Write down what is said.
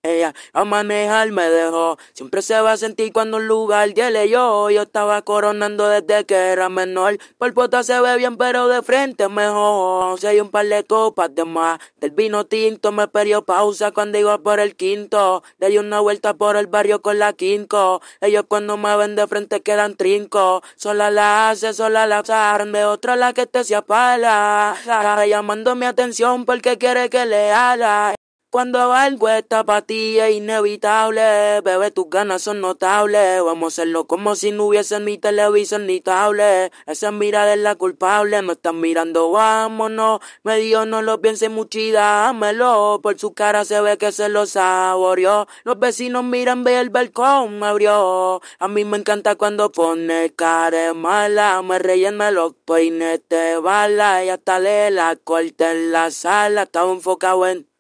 Ella a manejar me dejó. Siempre se va a sentir cuando un lugar llegue yo. Yo estaba coronando desde que era menor. Por pota se ve bien, pero de frente mejor. Si hay un par de copas de más del vino tinto, me pidió pausa cuando iba por el quinto. Le di una vuelta por el barrio con la quinco. Ellos cuando me ven de frente quedan trinco. Sola la hace, sola la saben. De otra la que te se apala. Llamando mi atención porque quiere que le haga. Cuando algo está pa' ti es inevitable, bebé, tus ganas son notables. Vamos a hacerlo como si no hubiese ni televisor ni tablet. Esa mirada es la culpable, me están mirando, vámonos. Me dijo no lo pienses mucho y dámelo. Por su cara se ve que se lo saboreó. Los vecinos miran, ve el balcón me abrió. A mí me encanta cuando pone cara mala. Me rellena los peines de bala y hasta le la corta en la sala. Estaba enfocado en